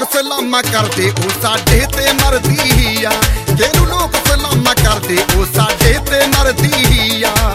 लोग सलामा करदे ओ साडे ते मरदी आ। जेनू लोग सलामा करदे ओ साडे ते मरदी आ।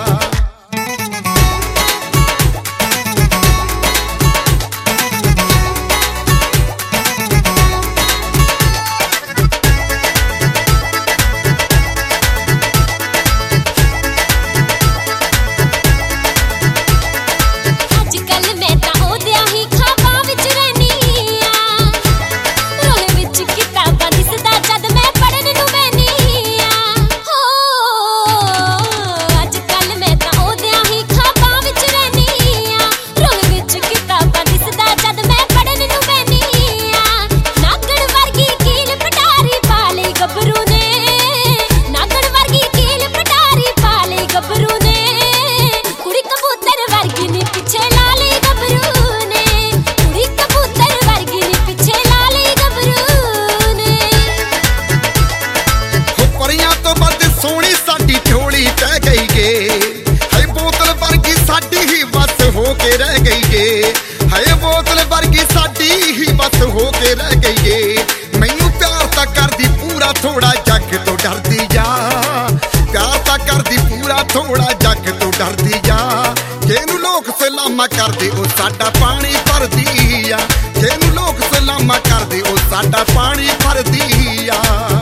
सोनी साडी झोली तह गई गे है बोतल वर्गी साडी ही बस हो के रह गई गे। है बोतल वर्गी साडी ही बस हो के रह गई गे। मैनू प्यार ता करदी पूरा थोड़ा जग तो डरदी जा। प्यार ता करदी पूरा थोड़ा जग तो डरदी जा। जेनू लोग सलामा करदे ओ साडा पानी भरदी आ। जेनू लोग सलामा करदे ओ साडा पानी भरदी आ।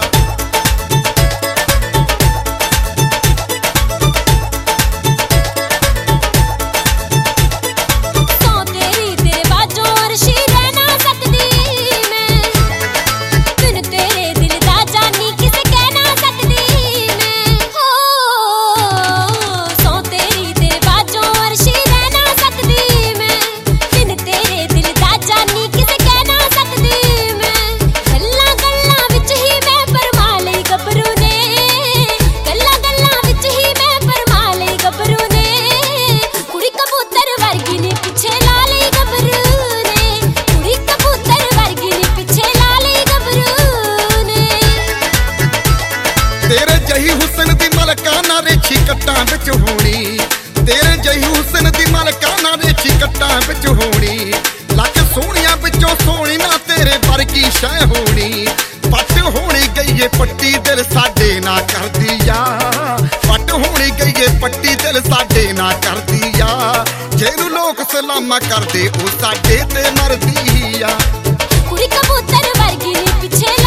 तेरे जही हुसन दी मलकाना रेछी कट्टां विच होनी। तेरे जही हुसन दी मलकाना रेछी कट्टां विच होनी। लख सोहणियां विचों सोहणी ना तेरे वर्गी शै होनी। पट होनी गई है पट्टी दिल साडे ना करदी आ। पट होनी गई है पट्टी दिल साडे ना करदी आ। जेनू लोग सलामा करदे ओ साडे ते मरदी आ। कुड़ी कबूतर वर्गी नी पिछे